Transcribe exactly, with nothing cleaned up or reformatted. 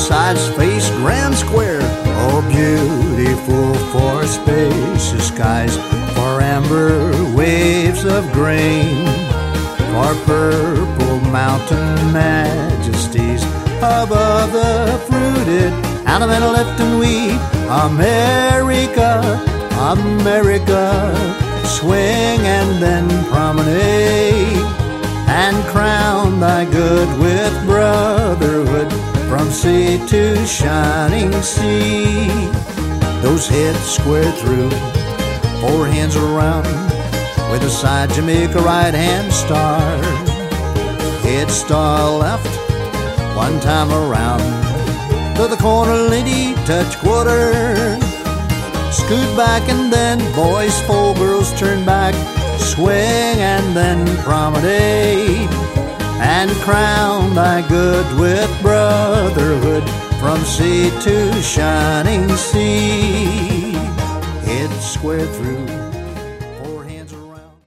sides face grand square. Oh, beautiful for spacious skies, for amber waves of grain, for purple mountain majesties above the fruited animal lifting wheat. America, America, swing and then promenade, and crown thy good with brotherhood from sea to shining sea. Those heads square through, four hands around, with a side Jamaica right hand star. Head star left, one time around, to the corner lady touch quarter. Scoot back and then boys, full girls turn back, swing and then promenade, and crown thy good with brotherhood from sea to shining sea. Head square through,